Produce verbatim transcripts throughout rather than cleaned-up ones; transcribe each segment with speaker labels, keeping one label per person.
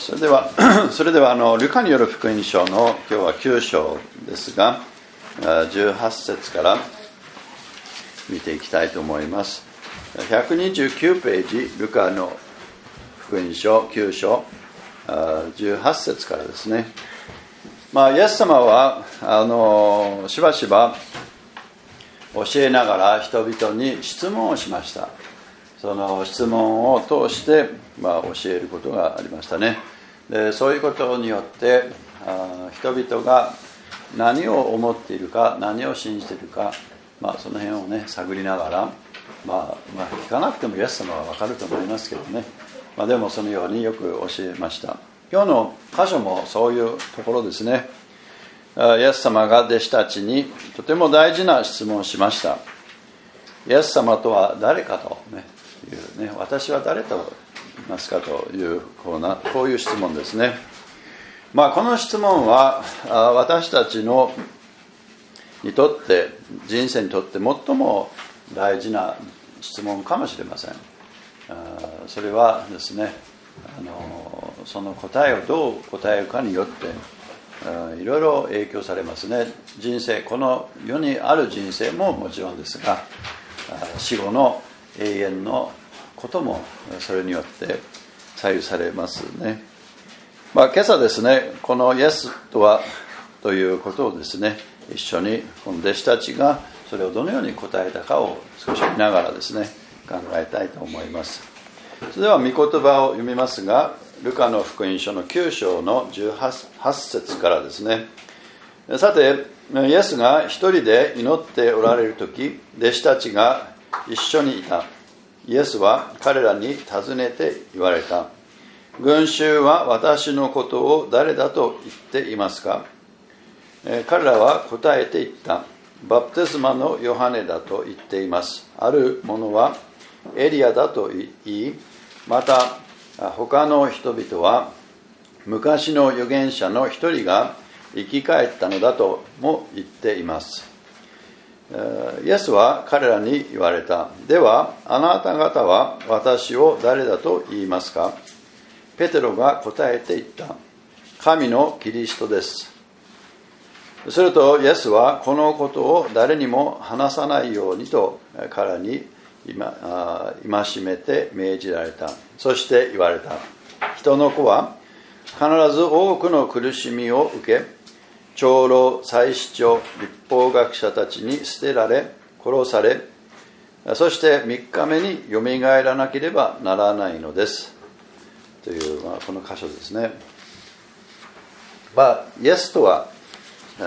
Speaker 1: それではそれではあのルカによる福音書の今日はきゅう章ですが、じゅうはち節から見ていきたいと思います。ひゃくにじゅうきゅうページ、ルカの福音書きゅう章じゅうはち節からですね。まあ、イエス様はあのしばしば教えながら人々に質問をしました。その質問を通して、まあ、教えることがありましたね。でそういうことによってあ人々が何を思っているか、何を信じているか、まあ、その辺をね探りながら、まあ、まあ聞かなくてもイエス様は分かると思いますけどね、まあ、でもそのようによく教えました。今日の箇所もそういうところですね。イエス様が弟子たちにとても大事な質問をしました。イエス様とは誰かと、ね、いうね、私は誰と言いますかというこうなこういう質問ですね。まあ、この質問は私たちのにとって人生にとって最も大事な質問かもしれません。それはですね、あのその答えをどう答えるかによっていろいろ影響されますね。人生、この世にある人生ももちろんですが、死後の永遠のこともそれによって左右されますね。まあ、今朝ですね、このイエスとはということをですね、一緒にこの弟子たちがそれをどのように答えたかを少し見ながらですね、考えたいと思います。それでは御言葉を読みますが、ルカの福音書のきゅう章のじゅうはち節からですね。さて、イエスが一人で祈っておられるとき、弟子たちが一緒にいた。イエスは彼らに尋ねて言われた。群衆は私のことを誰だと言っていますか？彼らは答えて言った。バプテスマのヨハネだと言っています。ある者はエリアだと言い、また他の人々は昔の預言者の一人が生き返ったのだとも言っています。イエスは彼らに言われた。ではあなた方は私を誰だと言いますか？ペテロが答えて言った。神のキリストです。するとイエスはこのことを誰にも話さないようにと彼に戒めて命じられた。そして言われた。人の子は必ず多くの苦しみを受け、長老、祭司長、律法学者たちに捨てられ、殺され、そしてみっかめによみがえらなければならないのです。という、まあ、この箇所ですね。まあ、イエスとは、え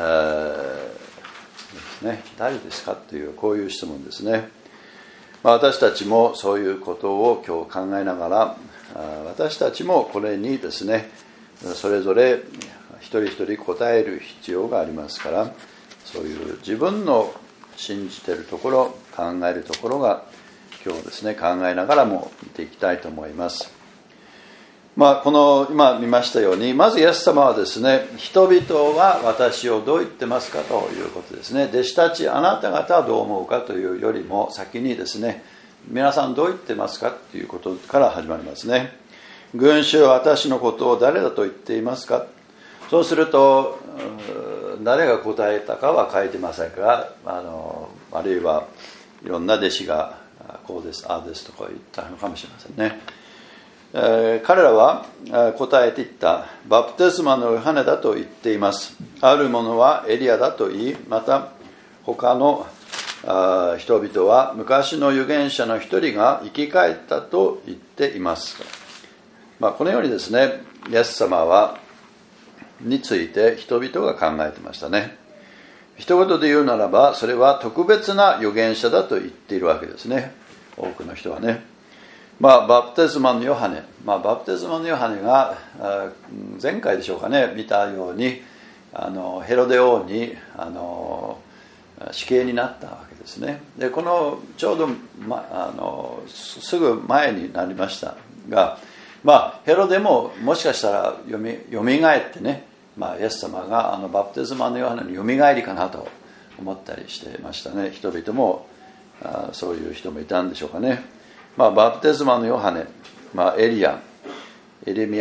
Speaker 1: ーね、誰ですかという、こういう質問ですね。まあ、私たちもそういうことを今日考えながら、私たちもこれにですね、それぞれ一人一人答える必要がありますから、そういう自分の信じているところ、考えるところが今日ですね、考えながらも見ていきたいと思います。まあ、この今見ましたように、まずイエス様はですね、人々は私をどう言ってますかということですね。弟子たち、あなた方はどう思うかというよりも先にですね、皆さんどう言ってますかということから始まりますね。群衆は私のことを誰だと言っていますか？そうすると誰が答えたかは書いてませんが、あのあるいはいろんな弟子がこうです、ああですとか言ったのかもしれませんね。えー、彼らは答えて言った。バプテスマのヨハネだと言っています。ある者はエリアだと言い、また他の人々は昔の預言者の一人が生き返ったと言っています。まあ、このようにですね、イエス様はについて人々が考えてましたね。一言で言うならば、それは特別な預言者だと言っているわけですね。多くの人はね。まあ、バプテスマのヨハネ、まあ、バプテスマのヨハネが前回でしょうかね、見たようにあのヘロデ王にあの死刑になったわけですね。でこのちょうど、ま、あのすぐ前になりましたが、まあ、ヘロデももしかしたらよみ、よみがえってね、まあ、イエス様があのバプテスマのヨハネのよみがえりかなと思ったりしてましたね。人々もあそういう人もいたんでしょうかね。まあ、バプテスマのヨハネ、まあ、エリア、エレミヤ、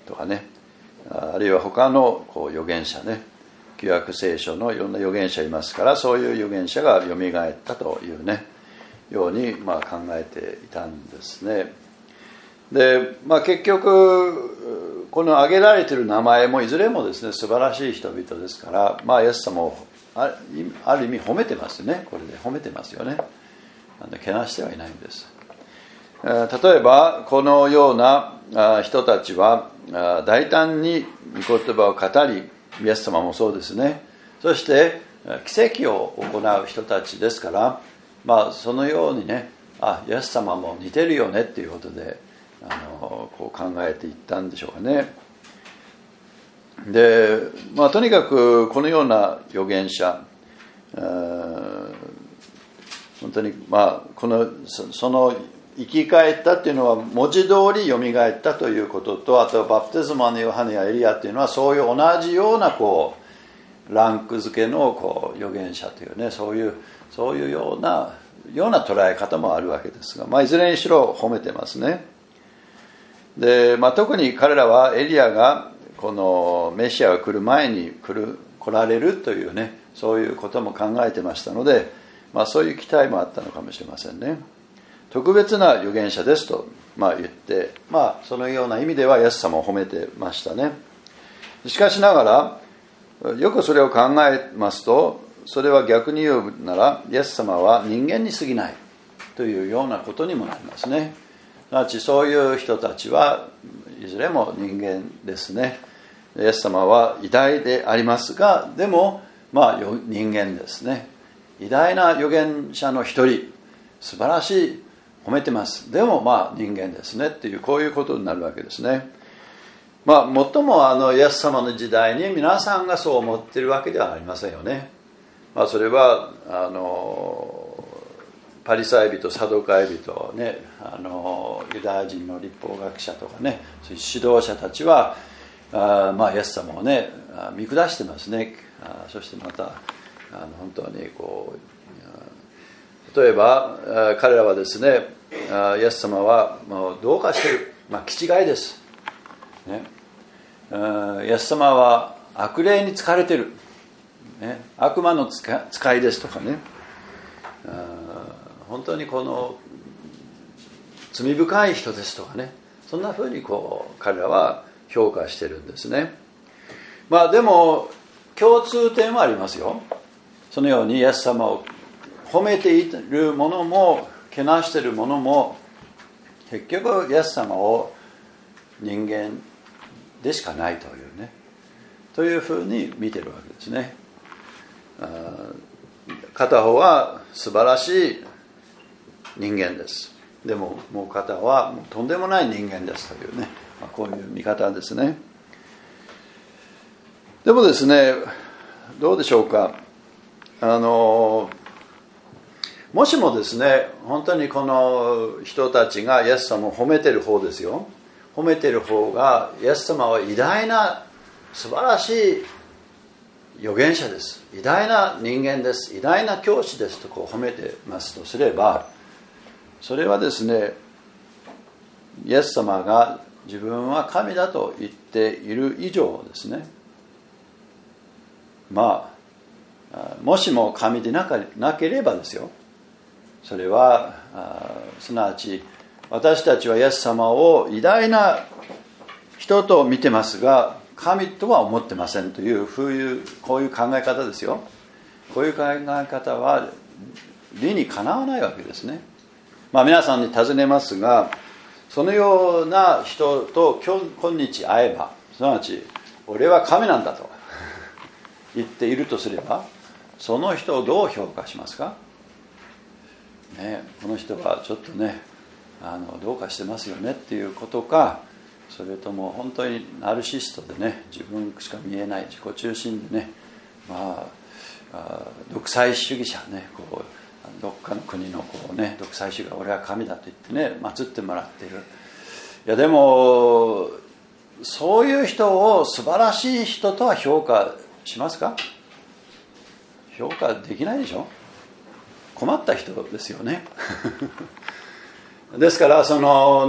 Speaker 1: とかね、あるいは他のこう預言者ね、旧約聖書のいろんな預言者いますから、そういう預言者がよみがえったというねようにまあ考えていたんですね。で、まあ、結局この挙げられている名前もいずれもですね素晴らしい人々ですから、まあ、イエス様をある意味褒めてますね。これで褒めてますよね。けなしてはいないんです。例えばこのような人たちは大胆に御言葉を語り、イエス様もそうですね、そして奇跡を行う人たちですから、まあ、そのようにね、あ、イエス様も似てるよねっていうことであのこう考えていったんでしょうかね。で、まあ、とにかくこのような預言者、本当にまあこのその生き返ったっていうのは文字通りよみがえったということと、あとバプテスマのヨハネやエリアっていうのはそういう同じようなこうランク付けのこう預言者というね、そういうそういうようなような捉え方もあるわけですが、まあ、いずれにしろ褒めてますね。で、まあ、特に彼らはエリアがこのメシアが来る前に来る来られるというね、そういうことも考えてましたので、まあ、そういう期待もあったのかもしれませんね。特別な預言者ですと、まあ、言って、まあ、そのような意味ではイエス様を褒めてましたね。しかしながらよくそれを考えますと、それは逆に言うならイエス様は人間に過ぎないというようなことにもなりますね。すなわちそういう人たちはいずれも人間ですね。イエス様は偉大でありますが、でもまあ人間ですね。偉大な預言者の一人、素晴らしい、褒めてます。でもまあ人間ですねっていう、こういうことになるわけですね。まあもっともあのイエス様の時代に皆さんがそう思っているわけではありませんよね。まあそれはあのパリサイ人、サドカイ人ね、あのユダヤ人の律法学者とかね、そういう指導者たちはあまあイエス様をね見下してますね。あそしてまたあの本当にこう例えば彼らはですね、イエス様はもうどうかしている、まあ気違いです、ね、イエス様は悪霊に疲れている、ね、悪魔の使いですとかね、本当にこの罪深い人ですとかね、そんなふうにこう彼らは評価してるんですね。まあでも共通点はありますよ。そのようにイエス様を褒めているものもけなしているものも結局イエス様を人間でしかないというね、というふうに見てるわけですね。片方は素晴らしい人間です。でももう片方はもうとんでもない人間ですというね、まあ、こういう見方ですね。でもですね、どうでしょうか。あのもしもですね、本当にこの人たちがイエス様を褒めてる方ですよ。褒めてる方がイエス様は偉大な素晴らしい預言者です。偉大な人間です。偉大な教師ですとこう褒めてますとすれば、それはですね、イエス様が自分は神だと言っている以上ですね、まあもしも神でなければですよ、それはすなわち私たちはイエス様を偉大な人と見てますが神とは思ってませんというこういうこういう考え方ですよ。こういう考え方は理にかなわないわけですね。まあ皆さんに尋ねますが、そのような人と今日今日会えば、すなわち俺は神なんだと言っているとすれば、その人をどう評価しますか、ね、この人はちょっとねあのどうかしてますよねっていうことか、それとも本当にナルシストでね、自分しか見えない自己中心でね、まあ、あ独裁主義者ね、こうどっかの国のこう、ね、独裁主義が俺は神だと言ってね祀ってもらっている。いやでもそういう人を素晴らしい人とは評価しますか？評価できないでしょ。困った人ですよねですからそのね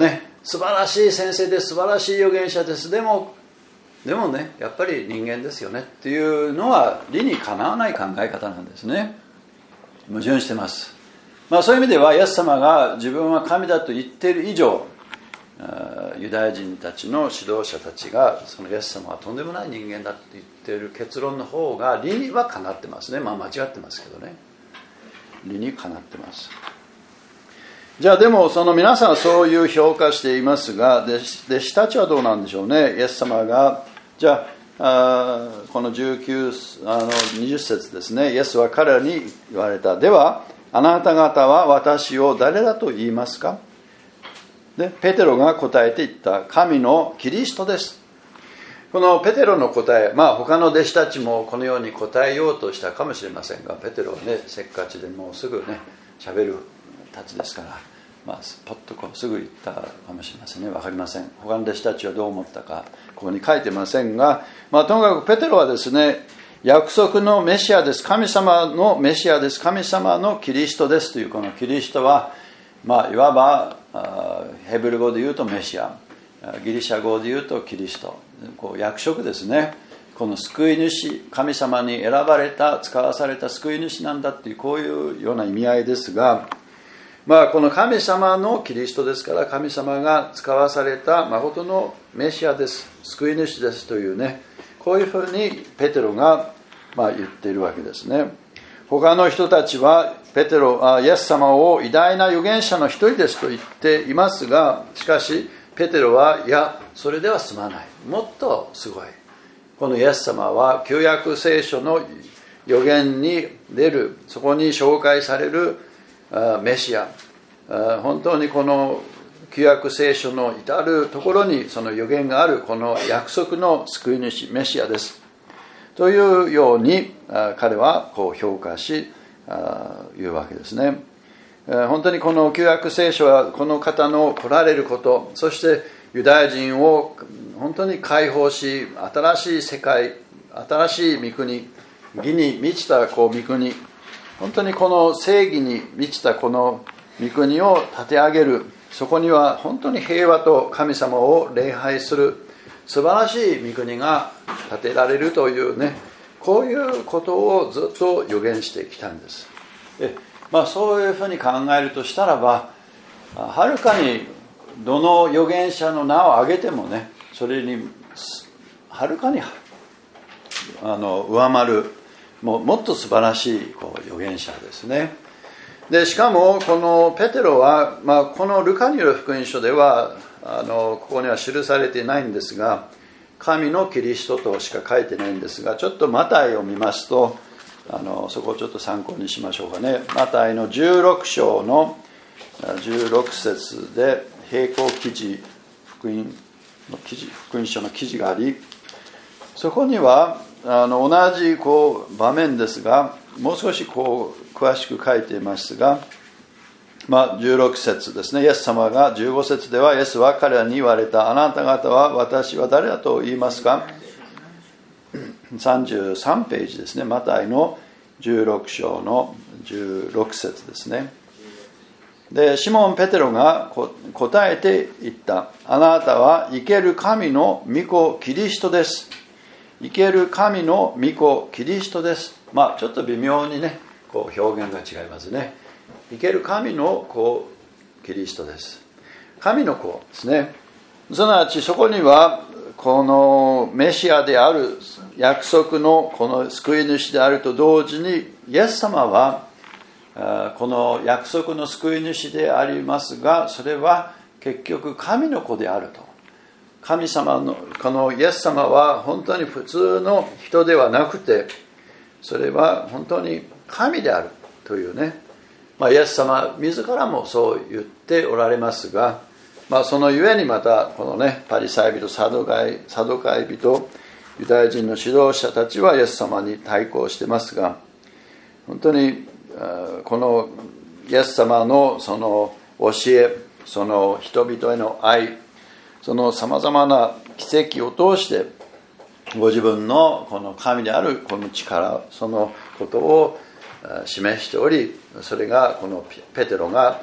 Speaker 1: 素晴らしい先生です、素晴らしい預言者です、でもでもねやっぱり人間ですよねっていうのは理にかなわない考え方なんですね。矛盾してます。まあ、そういう意味ではイエス様が自分は神だと言っている以上、ユダヤ人たちの指導者たちがそのイエス様はとんでもない人間だと言っている結論の方が理にはかなってますね。まあ間違ってますけどね、理にかなってます。じゃあでもその皆さんはそういう評価していますが、弟子、弟子たちはどうなんでしょうね。イエス様がじゃあ、あこのじゅうきゅうあのにじゅっ節ですね。イエスは彼らに言われた。ではあなた方は私を誰だと言いますか。でペテロが答えて言った。神のキリストです。このペテロの答え、まあ他の弟子たちもこのように答えようとしたかもしれませんが、ペテロはねせっかちでもうすぐね喋るたちですから、まあ、ポッとこうすぐ言ったかもしれませんね。分かりません。他の弟子たちはどう思ったかここに書いてませんが、まあ、ともかくペテロはですね、約束のメシアです、神様のメシアです、神様のキリストですという、このキリストは、まあ、いわばヘブル語で言うとメシア、ギリシャ語で言うとキリスト、こう役職ですね。この救い主、神様に選ばれた、使わされた救い主なんだっていう、こういうような意味合いですが、まあ、この神様のキリストですから、神様が使わされた誠のメシアです、救い主ですというね、こういうふうにペテロがまあ言っているわけですね。他の人たちはペテロあイエス様を偉大な預言者の一人ですと言っていますが、しかしペテロはいやそれでは済まない、もっとすごい、このイエス様は旧約聖書の預言に出る、そこに紹介されるメシア、本当にこの旧約聖書の至るところにその預言がある、この約束の救い主メシアですというように彼はこう評価し言うわけですね。本当にこの旧約聖書はこの方の来られること、そしてユダヤ人を本当に解放し、新しい世界、新しい御国、義に満ちたこう御国、本当にこの正義に満ちたこの御国を立て上げる、そこには本当に平和と神様を礼拝する素晴らしい御国が建てられるというね、こういうことをずっと予言してきたんです。で、まあ、そういうふうに考えるとしたらば、はるかにどの預言者の名を挙げてもね、それにはるかにあの上回る、も, もっと素晴らしいこう預言者ですね。でしかもこのペテロは、まあ、このルカによる福音書ではあのここには記されていないんですが、神のキリストとしか書いてないんですが、ちょっとマタイを見ますと、あのそこをちょっと参考にしましょうかね。マタイのじゅうろく章のじゅうろく節で並行記事、福音の記事、福音書の記事があり、そこにはあの同じこう場面ですが、もう少しこう詳しく書いていますが、まあ、じゅうろく節ですね。イエス様がじゅうご節では、イエスは彼らに言われた。あなた方は私は誰だと言いますか。さんじゅうさんページですね。マタイのじゅうろく章のじゅうろく節ですね。でシモン・ペテロが答えて言った。あなたは生ける神の御子キリストです。生ける神の御子キリストです。まあちょっと微妙にねこう表現が違いますね。生ける神の子キリストです。神の子ですね。すなわちそこにはこのメシアである、約束のこの救い主であると同時に、イエス様はこの約束の救い主でありますが、それは結局神の子であると。神様のこのイエス様は本当に普通の人ではなくて、それは本当に神であるというね、まあ、イエス様自らもそう言っておられますが、まあ、そのゆえにまたこのねパリサイ人、サドカイ、サドカイ人、ユダヤ人の指導者たちはイエス様に対抗してますが、本当にこのイエス様のその教え、その人々への愛、そのさまざまな奇跡を通してご自分のこの神であるこの力、そのことを示しており、それがこのペテロが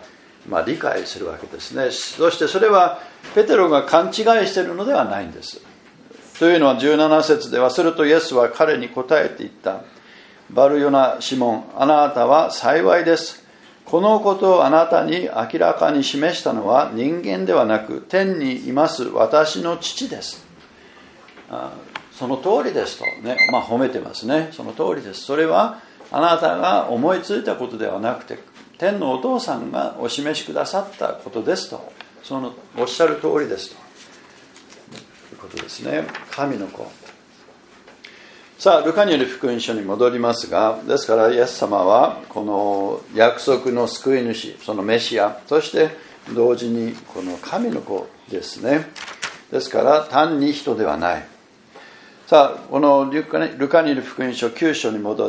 Speaker 1: まあ、理解するわけですね。そしてそれはペテロが勘違いしているのではないんです。というのはじゅうなな節では、するとイエスは彼に答えて言った。バルヨナシモン、あなたは幸いです。このことをあなたに明らかに示したのは人間ではなく、天にいます私の父です。あ、その通りですとね、まあ褒めてますね。その通りです。それはあなたが思いついたことではなくて、天のお父さんがお示しくださったことですと、そのおっしゃる通りですということですね。神の子。さあ、ルカによる福音書に戻りますが、ですからイエス様はこの約束の救い主、そのメシア、そして同時にこの神の子ですね。ですから単に人ではない。さあ、このルカによる福音書きゅう章に戻って、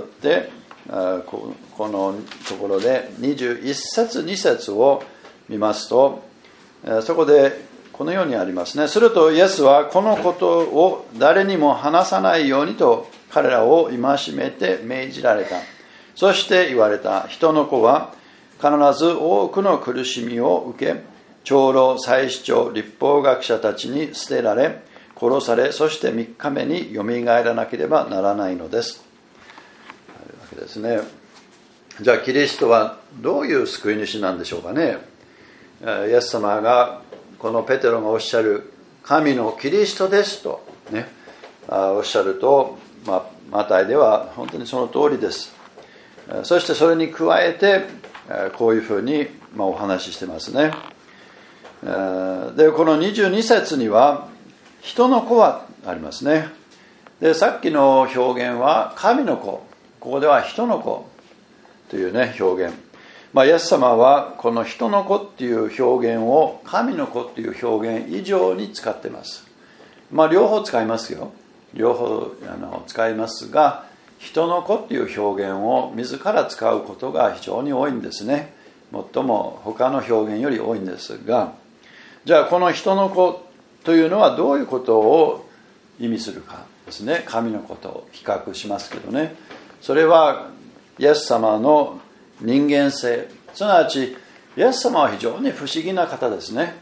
Speaker 1: このところでにじゅういち節に節を見ますと、そこでこのようにありますね。するとイエスはこのことを誰にも話さないようにと彼らを戒めて命じられた。そして言われた。人の子は必ず多くの苦しみを受け、長老、祭司長、律法学者たちに捨てられ、殺され、そしてみっかめによみがえらなければならないのです。というわけですね。じゃあキリストはどういう救い主なんでしょうかね。イエス様がこのペテロがおっしゃる神のキリストですとね、おっしゃると、まあ、マタイでは本当にその通りです。そしてそれに加えてこういうふうにまあお話ししてますね。でこのにじゅうに節には人の子はありますね。でさっきの表現は神の子、ここでは人の子というね表現。まあ、イエス様はこの人の子っていう表現を神の子っていう表現以上に使っています。まあ両方使いますよ。両方あの使いますが、人の子っていう表現を自ら使うことが非常に多いんですね。最も他の表現より多いんですが、じゃあこの人の子というのはどういうことを意味するかですね。神の子と比較しますけどね。それはイエス様の人間性、すなわちイエス様は非常に不思議な方ですね。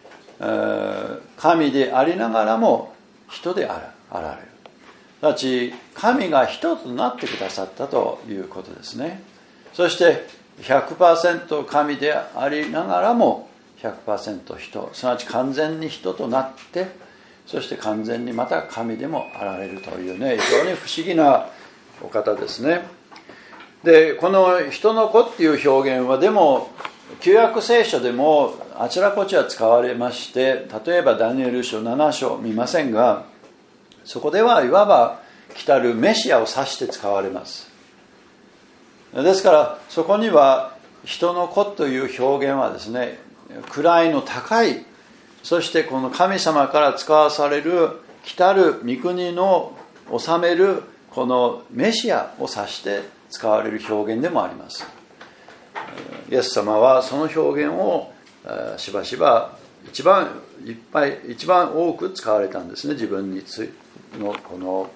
Speaker 1: 神でありながらも人であられる。すなわち神が人となってくださったということですね。そして ひゃくパーセント 神でありながらも ひゃくパーセント 人、すなわち完全に人となって、そして完全にまた神でもあられるというね、非常に不思議なお方ですね。でこの人の子っていう表現はでも旧約聖書でもあちらこちら使われまして、例えばダニエル書なな章見ませんが、そこではいわば来たるメシアを指して使われます。ですからそこには人の子という表現はですね、位の高い、そしてこの神様から使わされる来たる御国の治めるこのメシアを指して使われる表現でもあります。イエス様はその表現をしばしば一番いっぱい一番多く使われたんですね。自分につのこの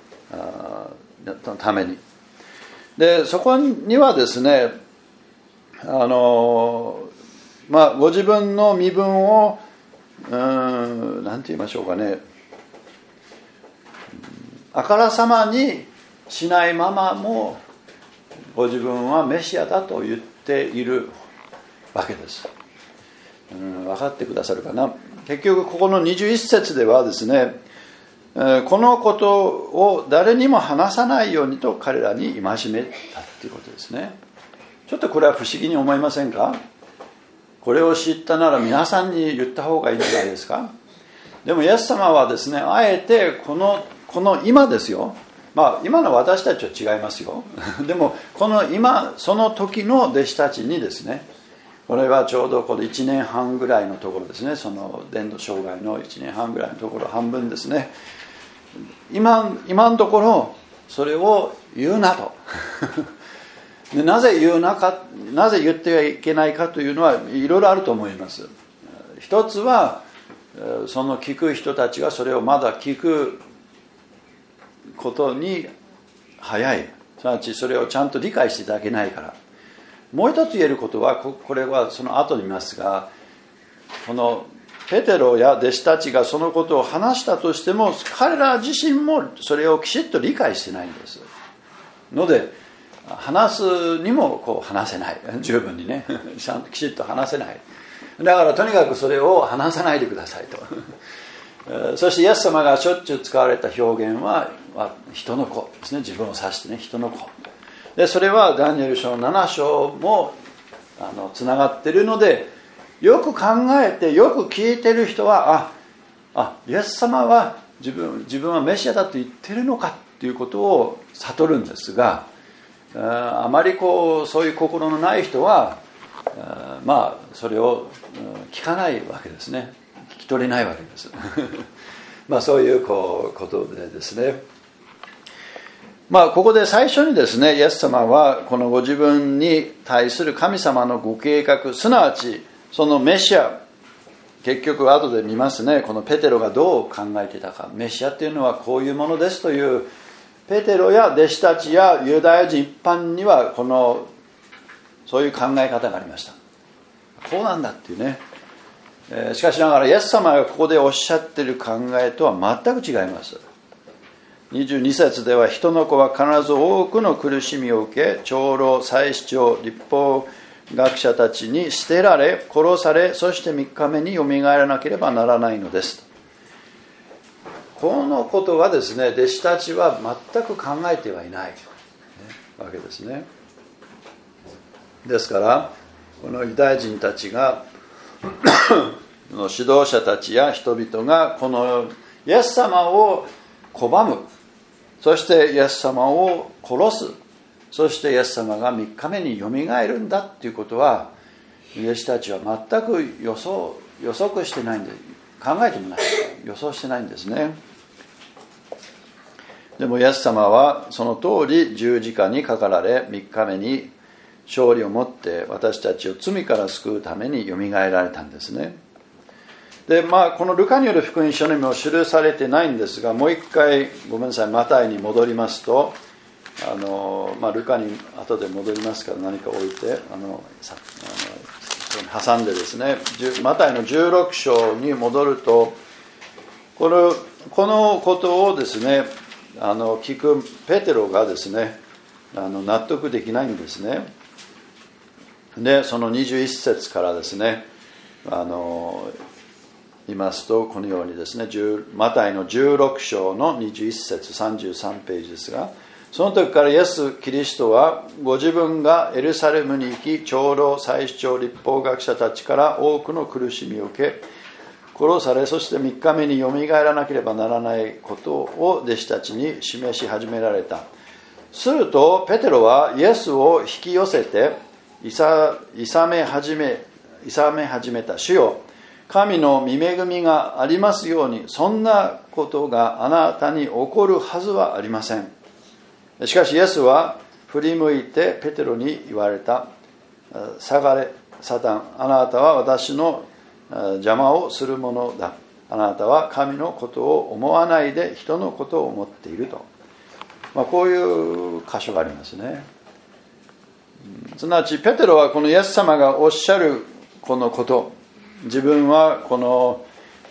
Speaker 1: ために。でそこにはですね、あのまあご自分の身分をうんなんて言いましょうかね、あからさまにしないままもご自分はメシアだと言っているわけです。うん、分かってくださるかな。結局ここのにじゅういち節ではですね、このことを誰にも話さないようにと彼らに戒めたということですね。ちょっとこれは不思議に思いませんか？これを知ったなら皆さんに言った方がいいんじゃないですか？でもイエス様はですね、あえてこの、この今ですよ。まあ今の私たちは違いますよ。でもこの今その時の弟子たちにですね、これはちょうどこのいちねんはんぐらいのところですね、その伝道生涯のいちねんはんぐらいのところ半分ですね。今今のところそれを言うなと。でなぜ言うなか、なぜ言ってはいけないかというのはいろいろあると思います。一つはその聞く人たちがそれをまだ聞くことに早い、すなわちそれをちゃんと理解していただけないから。 もう一つ言えることは、これはその後に見ますが、このペテロや弟子たちがそのことを話したとしても、彼ら自身もそれをきちっと理解してないんですので、話すにもこう話せない、十分にねきちっと話せない。だからとにかくそれを話さないでくださいとそしてイエス様がしょっちゅう使われた表現は人の子ですね。自分を指してね、人の子で、それはダニエル書のなな章もあのつながっているので、よく考えてよく聞いてる人は、ああイエス様は自分自分はメシアだと言ってるのかということを悟るんですが、あまりこうそういう心のない人はまあそれを聞かないわけですね。聞き取れないわけですまあそういうこうことでですね、まあここで最初にですね、イエス様はこのご自分に対する神様のご計画、すなわちそのメシア、結局後で見ますね、このペテロがどう考えていたか。メシアっていうのはこういうものですという、ペテロや弟子たちやユダヤ人一般にはこのそういう考え方がありました。こうなんだっていうね。えー、しかしながらイエス様がここでおっしゃっている考えとは全く違います。にじゅうに節では、人の子は必ず多くの苦しみを受け、長老、祭司長、律法学者たちに捨てられ、殺され、そしてみっかめによみがえらなければならないのです。このことはですね、弟子たちは全く考えてはいない、ね、わけですね。ですからこのユダヤ人たちがの指導者たちや人々がこのイエス様を拒む、そしてイエス様を殺す、そしてイエス様がみっかめによみがえるんだっていうことは、弟子たちは全く予想予測してないんで、考えてもない、予想してないんですね。でもイエス様はその通り十字架にかかられ、みっかめに勝利をもって私たちを罪から救うためによみがえられたんですね。で、まあこのルカによる福音書にも記されてないんですが、もう一回ごめんなさい、マタイに戻りますと、あの、まあ、ルカに後で戻りますから何か置いて、あのさあの挟んでですね、マタイのじゅうろく章に戻ると、このこのことをですね、あの聞くペテロがですね、あの納得できないんですね。で、そのにじゅういち節からですね、あの言いますと、このようにですね、マタイのじゅうろく章のにじゅういち節、さんじゅうさんページですが、その時からイエス・キリストはご自分がエルサレムに行き、長老、祭司長、律法学者たちから多くの苦しみを受け、殺され、そしてみっかめによみがえらなければならないことを弟子たちに示し始められた。するとペテロはイエスを引き寄せていさ、いさめ始め、いさめ始めた。主よ、神の御恵みがありますように、そんなことがあなたに起こるはずはありません。しかしイエスは振り向いてペテロに言われた。下がれサタン、あなたは私の邪魔をするものだ。あなたは神のことを思わないで人のことを思っていると、まあ、こういう箇所がありますね。すなわちペテロはこのイエス様がおっしゃるこのこと、自分はこの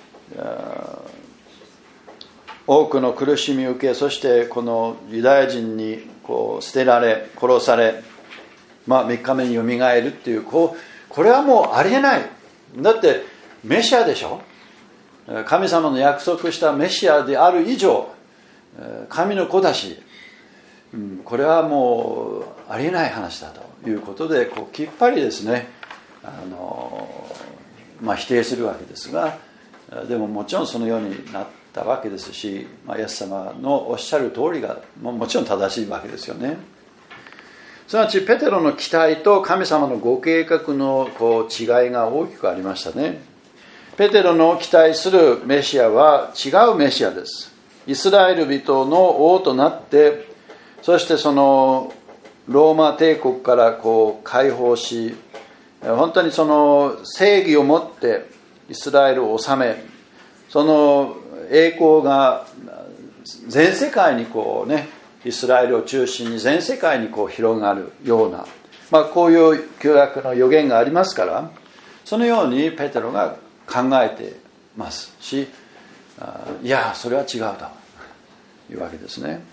Speaker 1: 多くの苦しみを受け、そしてこのユダヤ人にこう捨てられ殺され、まあ、みっかめによみがえるっていう、こうこれはもうありえない。だってメシアでしょ。神様の約束したメシアである以上神の子だし、これはもうありえない話だということで、こうきっぱりですね、あの、まあ、否定するわけですが、でももちろんそのようになったわけですし、まあ、イエス様のおっしゃる通りがももちろん正しいわけですよね。すなわちペテロの期待と神様のご計画のこう違いが大きくありましたね。ペテロの期待するメシアは違うメシアです。イスラエル人の王となって、そしてそのローマ帝国からこう解放し、本当にその正義をもってイスラエルを治め、その栄光が全世界にこうね、イスラエルを中心に全世界にこう広がるような、 まあ、こういう旧約の予言がありますから、そのようにペテロが考えてますし、いやそれは違うというわけですね。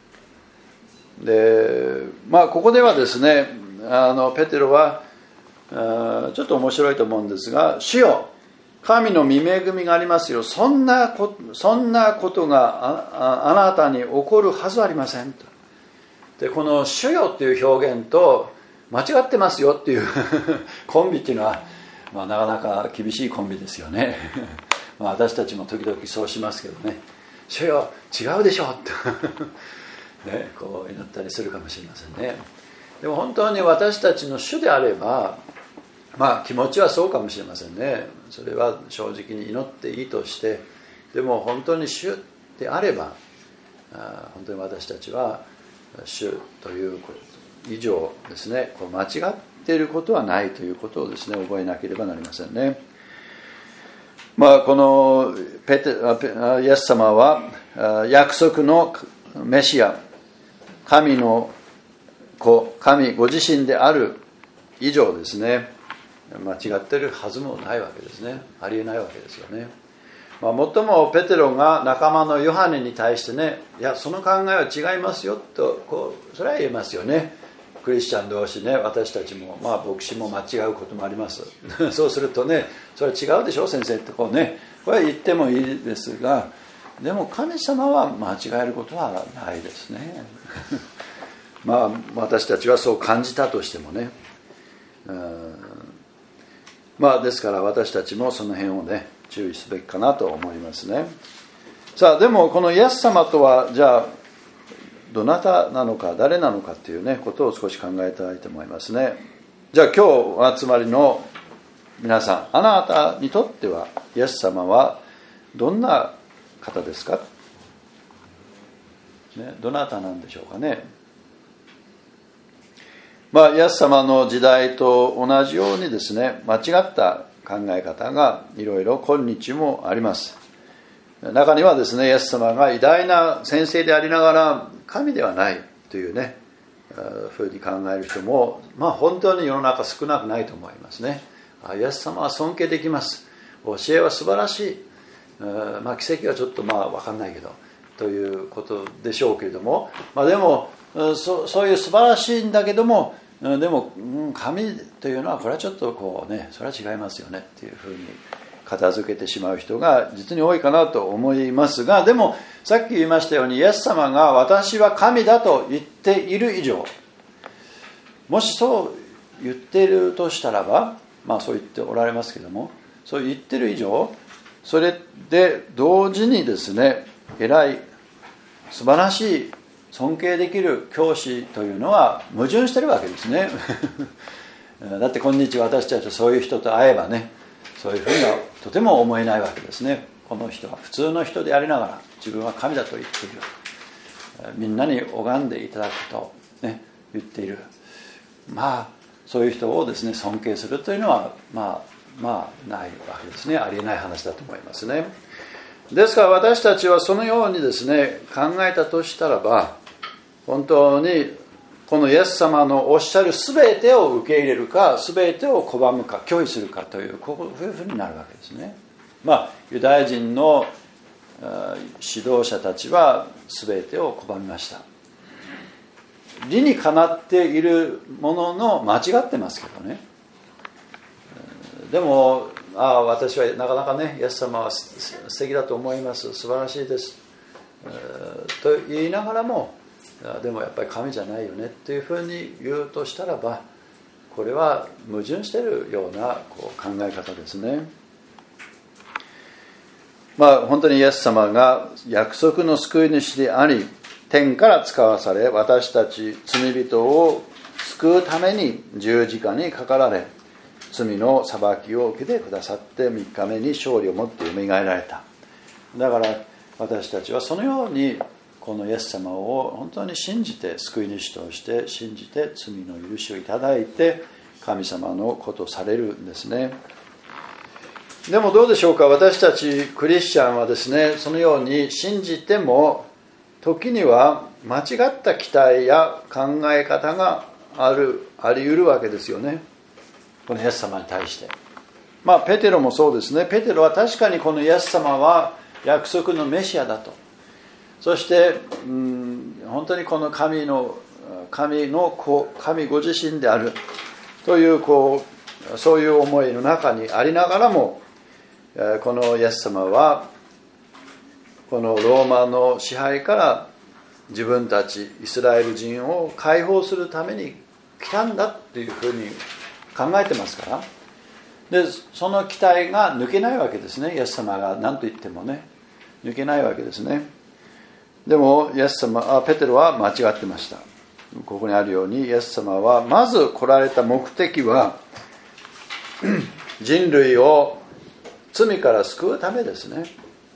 Speaker 1: でまあここではですね、あのペテロはあちょっと面白いと思うんですが、主よ神の御恵みがありますよ、そんなこそんなことが あ, あ, あなたに起こるはずありませんと。でこの主よっていう表現と間違ってますよっていうコンビっていうのは、まあ、なかなか厳しいコンビですよねまあ私たちも時々そうしますけどね、主よ違うでしょってね、こう祈ったりするかもしれませんね。でも本当に私たちの主であれば、まあ気持ちはそうかもしれませんね。それは正直に祈っていいとして、でも本当に主であれば、あ本当に私たちは主という以上ですね、こう間違っていることはないということをですね、覚えなければなりませんね。まあこのペテイエス様は約束のメシア、神の子、神ご自身である以上ですね、間違っているはずもないわけですね。ありえないわけですよね。まあ、もっともペテロが仲間のヨハネに対してね、いやその考えは違いますよと、こうそれは言えますよね。クリスチャン同士ね、私たちも、まあ牧師も間違うこともありますそうするとね、それは違うでしょ先生ってこうね、これは言ってもいいですが、でも神様は間違えることはないですねまあ私たちはそう感じたとしてもね、うんまあですから私たちもその辺をね注意すべきかなと思いますね。さあでもこのイエス様とはじゃあどなたなのか誰なのかっていうねことを少し考えたいと思いますね。じゃあ今日お集まりの皆さん、あなたにとってはイエス様はどんな方ですか、ね、どなたなんでしょうかね。まあイエス様の時代と同じようにですね、間違った考え方がいろいろ今日もあります。中にはですね、イエス様が偉大な先生でありながら神ではないというねふうに考える人も、まあ本当に世の中少なくないと思いますね。イエス様は尊敬できます、教えは素晴らしい、まあ奇跡はちょっとまあ分かんないけどということでしょうけれども、まあでも そ, そういう素晴らしいんだけども、でも神というのはこれはちょっとこうね、それは違いますよねっていうふうに片付けてしまう人が実に多いかなと思いますが、でもさっき言いましたようにイエス様が私は神だと言っている以上、もしそう言っているとしたらば、まあそう言っておられますけども、そう言ってる以上、それで同時にですね、偉い素晴らしい尊敬できる教師というのは矛盾してるわけですねだって今日私たちはそういう人と会えばね、そういうふうにはとても思えないわけですね。この人は普通の人でありながら自分は神だと言っている、みんなに拝んでいただくと、ね、言っている、まあそういう人をですね尊敬するというのはまあまあないわけですね。ありえない話だと思いますね。ですから私たちはそのようにですね考えたとしたらば、本当にこのイエス様のおっしゃる全てを受け入れるか、全てを拒むか拒否するかという、こういうふうになるわけですね。まあユダヤ人の指導者たちは全てを拒みました。理にかなっているものの間違ってますけどね。でもああ私はなかなかねイエス様は素敵だと思います、素晴らしいですと言いながらも、でもやっぱり神じゃないよねっていうふうに言うとしたらば、これは矛盾しているようなこう考え方ですね。まあ本当にイエス様が約束の救い主であり、天から使わされ、私たち罪人を救うために十字架にかかられ、罪の裁きを受けてくださって、みっかめに勝利をもってよみがえられた。だから私たちはそのようにこのイエス様を本当に信じて、救い主として信じて、罪の許しをいただいて神様のことされるんですね。でもどうでしょうか、私たちクリスチャンはですね、そのように信じても時には間違った期待や考え方があるあり得るわけですよね、このイエス様に対して。まあペテロもそうですね。ペテロは確かにこのイエス様は約束のメシアだと、そして、うん、本当にこの神の神の子、神ご自身であるという、こうそういう思いの中にありながらも、このイエス様はこのローマの支配から自分たちイスラエル人を解放するために来たんだっていうふうに考えてますから、でその期待が抜けないわけですね。イエス様が何と言ってもね、抜けないわけですね。でもイエス様あペテロは間違ってました。ここにあるように、イエス様はまず来られた目的は人類を罪から救うためですね。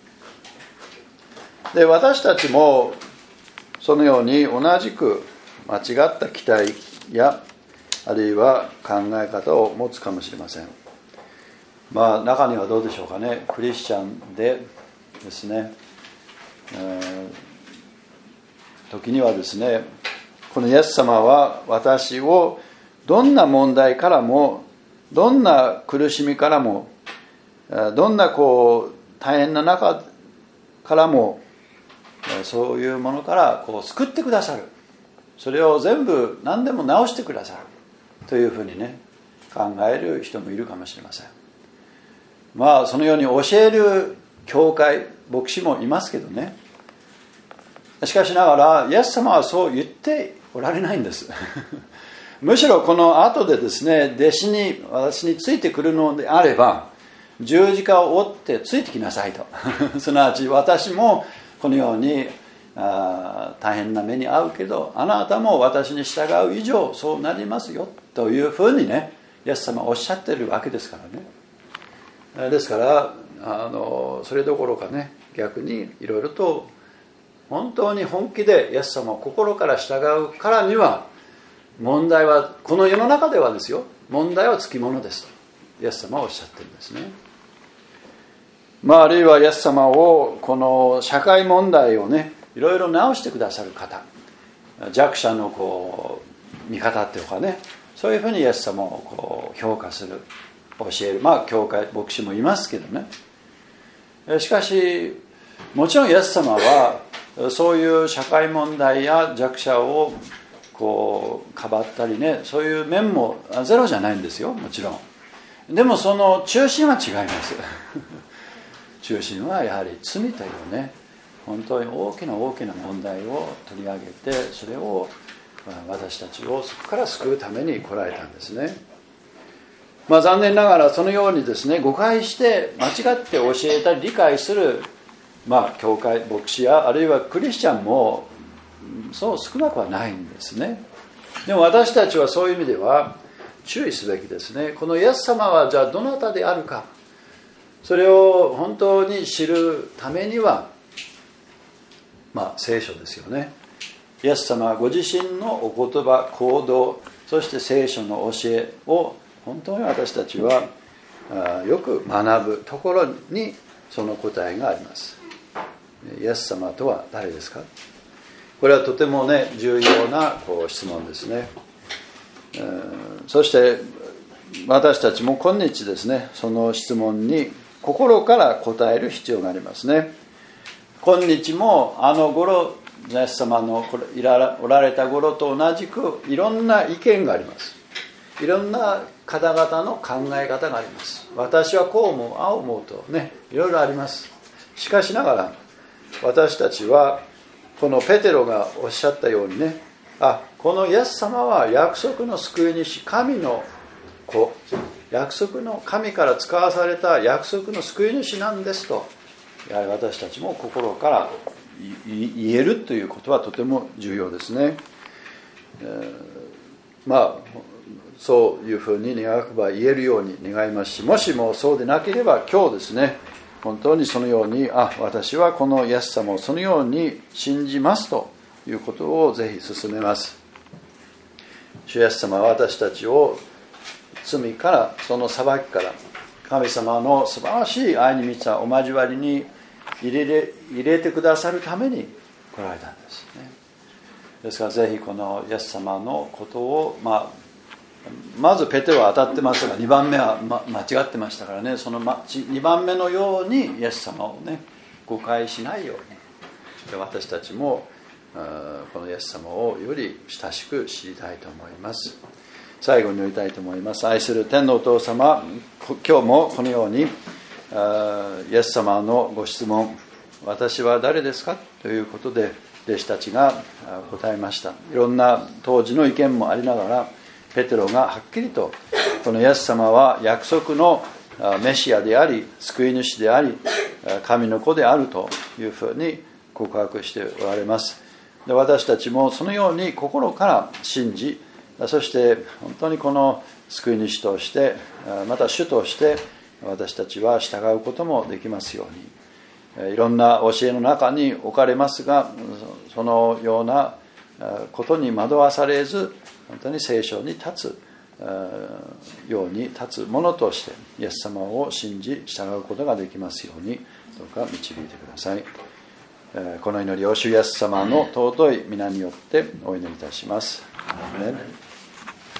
Speaker 1: で私たちもそのように同じく間違った期待やあるいは考え方を持つかもしれません。まあ中にはどうでしょうかね、クリスチャンでですね、えー、時にはですね、このイエス様は私をどんな問題からも、どんな苦しみからも、どんなこう大変な中からも、そういうものからこう救ってくださる、それを全部何でも直してくださるというふうにね、考える人もいるかもしれません。まあそのように教える教会、牧師もいますけどね。しかしながらイエス様はそう言っておられないんですむしろこの後でですね、弟子に私についてくるのであれば十字架を追ってついてきなさいとすなわち私もこのようにあ大変な目に遭うけど、あなたも私に従う以上そうなりますよというふうにね、イエス様はおっしゃってるわけですからね。ですからあのそれどころかね、逆にいろいろと本当に本気でイエス様を心から従うからには、問題はこの世の中ではですよ、問題はつきものですとイエス様はおっしゃってるんですね。まあ、あるいはイエス様をこの社会問題をね、いろいろ直してくださる方、弱者のこう味方っていうかね、そういうふうにイエス様をこう評価する、教える、まあ教会牧師もいますけどね。しかしもちろんイエス様はそういう社会問題や弱者をこうかばったりね、そういう面もゼロじゃないんですよ、もちろん。でもその中心は違います中心はやはり罪というね、本当に大きな大きな問題を取り上げて、それを私たちをそこから救うために来られたんですね。まあ残念ながらそのようにですね、誤解して間違って教えたり理解するまあ教会牧師やあるいはクリスチャンもそう少なくはないんですね。でも私たちはそういう意味では注意すべきですね。このイエス様はじゃあどなたであるか、それを本当に知るためには、まあ聖書ですよね。イエス様ご自身のお言葉、行動、そして聖書の教えを本当に私たちはよく学ぶところにその答えがあります。イエス様とは誰ですか？これはとてもね、重要なこう質問ですね。そして私たちも今日ですね、その質問に心から答える必要がありますね。今日もあの頃、イエス様のおられた頃と同じくいろんな意見があります。いろんな方々の考え方があります。私はこう思う、ああ思うとね、いろいろあります。しかしながら私たちはこのペテロがおっしゃったようにね、あ、このイエス様は約束の救い主、神の子、約束の神から使わされた約束の救い主なんですと、やはり私たちも心から言えるということはとても重要ですね。えー、まあそういうふうに願くば言えるように願いますし、もしもそうでなければ今日ですね、本当にそのように、あ、私はこのイエス様をそのように信じますということをぜひ進めます。主イエス様は私たちを罪から、その裁きから、神様の素晴らしい愛に満ちたお交わりに入れれ、入れてくださるために来られたんですね。 ですからぜひこのイエス様のことを、まあ、まずペテロは当たってますがにばんめは、ま、間違ってましたからね、そのにばんめのようにイエス様をね誤解しないように、で私たちもこのイエス様をより親しく知りたいと思います。最後に言いたいと思います。愛する天のお父様、今日もこのようにイエス様のご質問、私は誰ですかということで弟子たちが答えました。いろんな当時の意見もありながら、ペテロがはっきりとこのイエス様は約束のメシアであり救い主であり神の子であるというふうに告白しておられます。で私たちもそのように心から信じ、そして本当にこの救い主としてまた主として私たちは従うこともできますように、いろんな教えの中に置かれますが、そのようなことに惑わされず本当に聖書に立つように立つものとしてイエス様を信じ従うことができますようにどうか導いてください。この祈りを主イエス様の尊い皆によってお祈りいたします。アーメン。